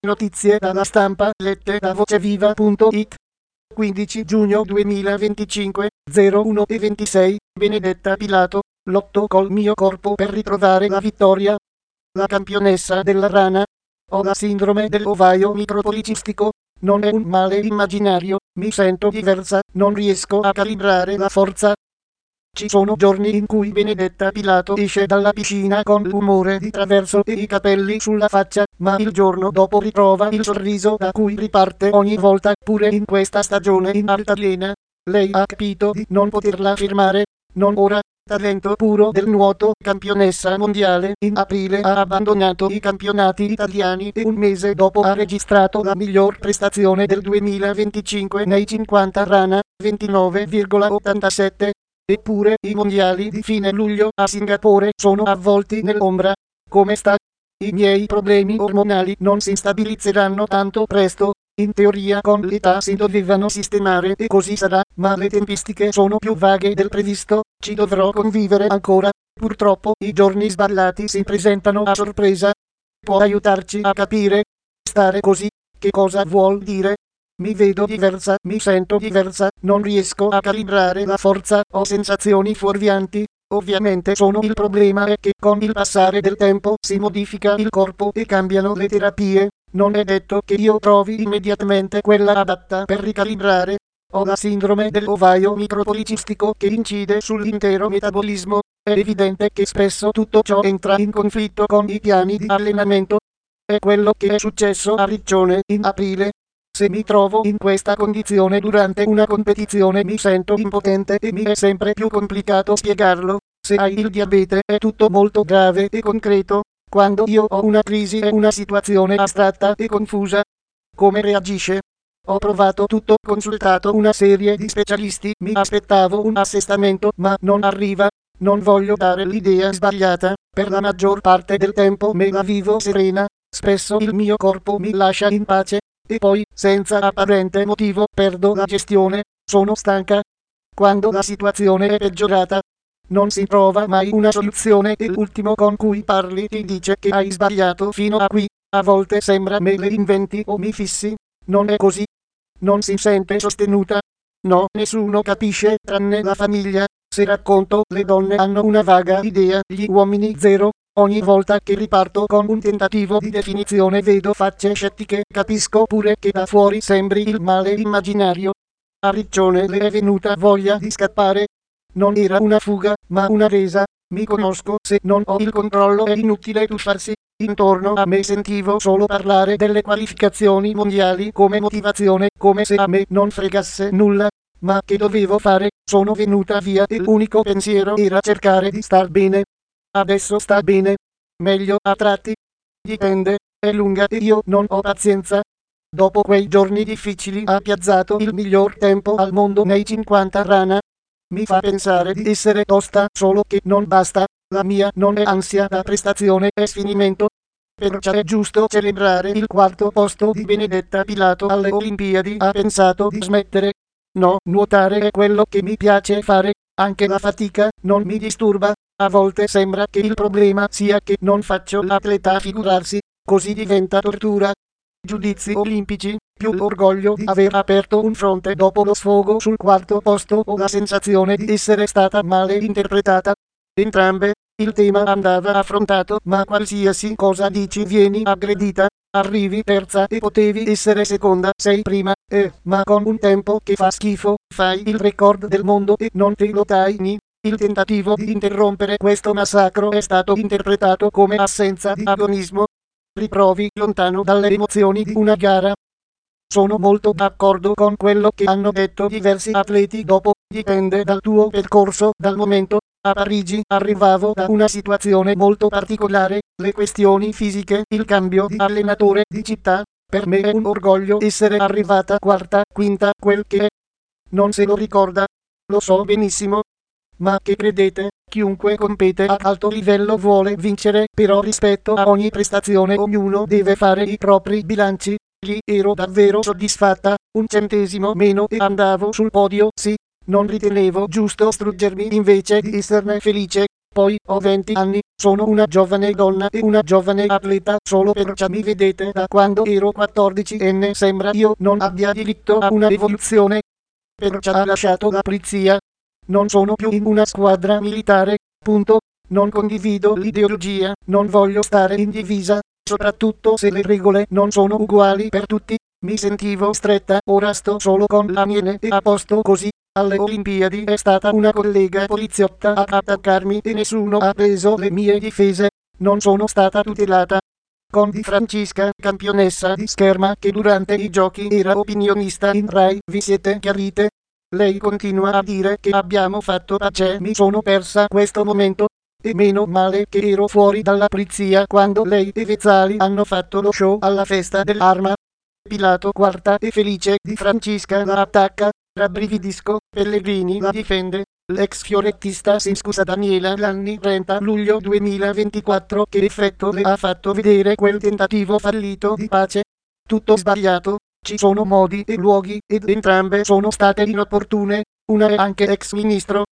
Notizie dalla stampa lette da voceviva.it. 15 giugno 2025, 01:26, Benedetta Pilato, lotto col mio corpo per ritrovare la vittoria. La campionessa della rana. Ho la sindrome dell'ovaio micropolicistico. Non è un male immaginario, mi sento diversa, non riesco a calibrare la forza. Ci sono giorni in cui Benedetta Pilato esce dalla piscina con l'umore di traverso e i capelli sulla faccia, ma il giorno dopo ritrova il sorriso da cui riparte ogni volta, pure in questa stagione in altalena. Lei ha capito di non poterla fermare, non ora. Talento puro del nuoto, campionessa mondiale, in aprile ha abbandonato i campionati italiani e un mese dopo ha registrato la miglior prestazione del 2025 nei 50 rana, 29,87. Eppure i mondiali di fine luglio a Singapore sono avvolti nell'ombra. Come sta? I miei problemi ormonali non si stabilizzeranno tanto presto. In teoria con l'età si dovevano sistemare e così sarà, ma le tempistiche sono più vaghe del previsto, ci dovrò convivere ancora. Purtroppo i giorni sballati si presentano a sorpresa. Può aiutarci a capire? Stare così, che cosa vuol dire? Mi vedo diversa, mi sento diversa, non riesco a calibrare la forza, ho sensazioni fuorvianti. Ovviamente il problema è che con il passare del tempo si modifica il corpo e cambiano le terapie. Non è detto che io trovi immediatamente quella adatta per ricalibrare. Ho la sindrome dell'ovaio micropolicistico che incide sull'intero metabolismo. È evidente che spesso tutto ciò entra in conflitto con i piani di allenamento. È quello che è successo a Riccione in aprile. Se mi trovo in questa condizione durante una competizione mi sento impotente e mi è sempre più complicato spiegarlo. Se hai il diabete è tutto molto grave e concreto. Quando io ho una crisi è una situazione astratta e confusa. Come reagisce? Ho provato tutto, consultato una serie di specialisti, mi aspettavo un assestamento ma non arriva. Non voglio dare l'idea sbagliata, per la maggior parte del tempo me la vivo serena, spesso il mio corpo mi lascia in pace. E poi, senza apparente motivo, perdo la gestione, sono stanca. Quando la situazione è peggiorata, non si trova mai una soluzione e l'ultimo con cui parli ti dice che hai sbagliato fino a qui. A volte sembra me le inventi o mi fissi. Non è così. Non si sente sostenuta. No, nessuno capisce, tranne la famiglia. Se racconto, le donne hanno una vaga idea, gli uomini zero. Ogni volta che riparto con un tentativo di definizione vedo facce scettiche, capisco pure che da fuori sembri il male immaginario. A Riccione le è venuta voglia di scappare. Non era una fuga, ma una resa. Mi conosco, se non ho il controllo è inutile tuffarsi. Intorno a me sentivo solo parlare delle qualificazioni mondiali come motivazione, come se a me non fregasse nulla. Ma che dovevo fare? Sono venuta via e l'unico pensiero era cercare di star bene. Adesso sta bene. Meglio a tratti. Dipende, è lunga e io non ho pazienza. Dopo quei giorni difficili ha piazzato il miglior tempo al mondo nei 50 rana. Mi fa pensare di essere tosta, solo che non basta. La mia non è ansia da prestazione, è sfinimento. Perciò è giusto celebrare il quarto posto di Benedetta Pilato alle Olimpiadi. Ha pensato di smettere? No, nuotare è quello che mi piace fare. Anche la fatica non mi disturba. A volte sembra che il problema sia che non faccio l'atleta figurarsi, così diventa tortura. Giudizi olimpici, più l'orgoglio di aver aperto un fronte dopo lo sfogo sul quarto posto o la sensazione di essere stata male interpretata. Entrambe, il tema andava affrontato, ma qualsiasi cosa dici vieni aggredita, arrivi terza e potevi essere seconda, sei prima, ma con un tempo che fa schifo, fai il record del mondo e non te lo tieni. Il tentativo di interrompere questo massacro è stato interpretato come assenza di agonismo. Riprovi lontano dalle emozioni di una gara. Sono molto d'accordo con quello che hanno detto diversi atleti dopo, dipende dal tuo percorso, dal momento. A Parigi arrivavo da una situazione molto particolare, le questioni fisiche, il cambio di allenatore di città. Per me è un orgoglio essere arrivata quarta, quinta, quel che è. Non se lo ricorda. Lo so benissimo. Ma che credete, chiunque compete a alto livello vuole vincere, però rispetto a ogni prestazione ognuno deve fare i propri bilanci. Lì ero davvero soddisfatta, un centesimo meno e andavo sul podio, sì. Non ritenevo giusto struggermi invece di esserne felice. Poi ho 20 anni, sono una giovane donna e una giovane atleta, solo perciò mi vedete da quando ero 14enne. Sembra io non abbia diritto a una evoluzione. Perciò ha lasciato la polizia. Non sono più in una squadra militare, punto. Non condivido l'ideologia, non voglio stare in divisa, soprattutto se le regole non sono uguali per tutti. Mi sentivo stretta, ora sto solo con la miele e a posto così. Alle Olimpiadi è stata una collega poliziotta a attaccarmi e nessuno ha preso le mie difese. Non sono stata tutelata. Con Di Francesca, campionessa di scherma che durante i giochi era opinionista in Rai, vi siete chiarite? Lei continua a dire che abbiamo fatto pace, mi sono persa questo momento. E meno male che ero fuori dalla polizia quando lei e Vezzali hanno fatto lo show alla festa dell'arma. Pilato guarda e felice Di Francesca la attacca, rabbrividisco, Pellegrini la difende. L'ex fiorettista si scusa Daniela Lanni 30 luglio 2024 che effetto le ha fatto vedere quel tentativo fallito di pace. Tutto sbagliato, ci sono modi e luoghi ed entrambe sono state inopportune, una è anche ex ministro.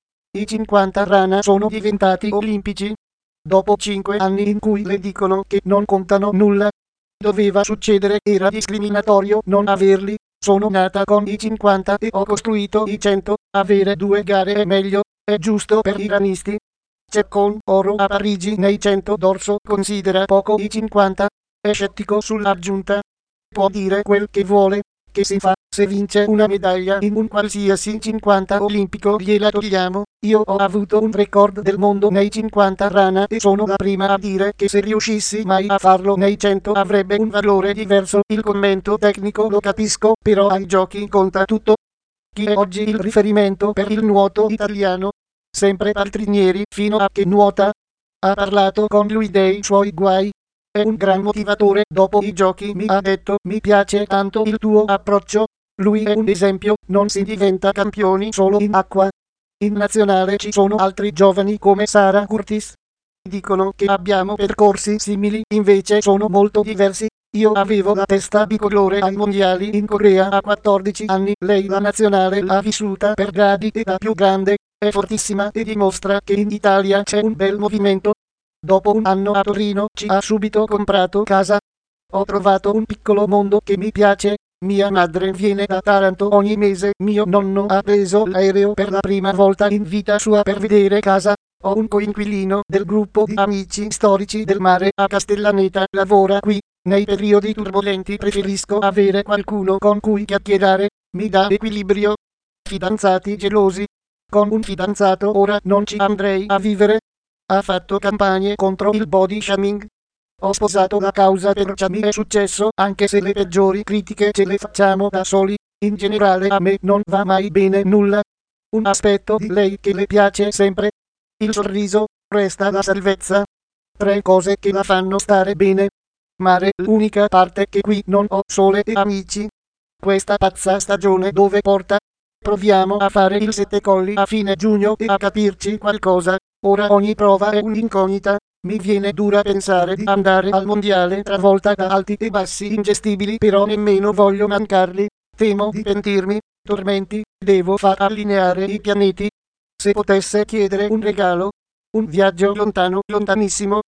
I 50 rana sono diventati olimpici. Dopo 5 anni in cui le dicono che non contano nulla. Doveva succedere, era discriminatorio non averli. Sono nata con i 50 e ho costruito i 100, avere 2 gare è meglio, è giusto per i ranisti. Ceccon, oro a Parigi nei 100 d'orso, considera poco i 50, è scettico sull'aggiunta. Può dire quel che vuole, che si fa, se vince una medaglia in un qualsiasi 50 olimpico gliela togliamo. Io ho avuto un record del mondo nei 50 rana e sono la prima a dire che se riuscissi mai a farlo nei 100 avrebbe un valore diverso. Il commento tecnico lo capisco, però ai giochi conta tutto. Chi è oggi il riferimento per il nuoto italiano? Sempre Paltrinieri, fino a che nuota. Ha parlato con lui dei suoi guai. È un gran motivatore, dopo i giochi mi ha detto mi piace tanto il tuo approccio. Lui è un esempio, non si diventa campioni solo in acqua. In nazionale ci sono altri giovani come Sara Curtis. Dicono che abbiamo percorsi simili, invece sono molto diversi. Io avevo la testa bicolore ai mondiali in Corea a 14 anni, lei la nazionale l'ha vissuta per gradi e da più grande, è fortissima e dimostra che in Italia c'è un bel movimento. Dopo un anno a Torino ci ha subito comprato casa. Ho trovato un piccolo mondo che mi piace. Mia madre viene da Taranto ogni mese, mio nonno ha preso l'aereo per la prima volta in vita sua per vedere casa. Ho un coinquilino del gruppo di amici storici del mare a Castellaneta, lavora qui. Nei periodi turbolenti preferisco avere qualcuno con cui chiacchierare, mi dà equilibrio. Fidanzati gelosi. Con un fidanzato ora non ci andrei a vivere. Ha fatto campagne contro il body shaming. Ho sposato la causa perciò mi è successo, anche se le peggiori critiche ce le facciamo da soli. In generale a me non va mai bene nulla. Un aspetto di lei che le piace sempre. Il sorriso, resta la salvezza. 3 cose che la fanno stare bene. Mare, l'unica parte che qui non ho, sole e amici. Questa pazza stagione dove porta? Proviamo a fare il 7 colli a fine giugno e a capirci qualcosa. Ora ogni prova è un'incognita. Mi viene dura pensare di andare al mondiale travolta da alti e bassi ingestibili, però nemmeno voglio mancarli. Temo di pentirmi. Tormenti, devo far allineare i pianeti. Se potesse chiedere un regalo, un viaggio lontano, lontanissimo,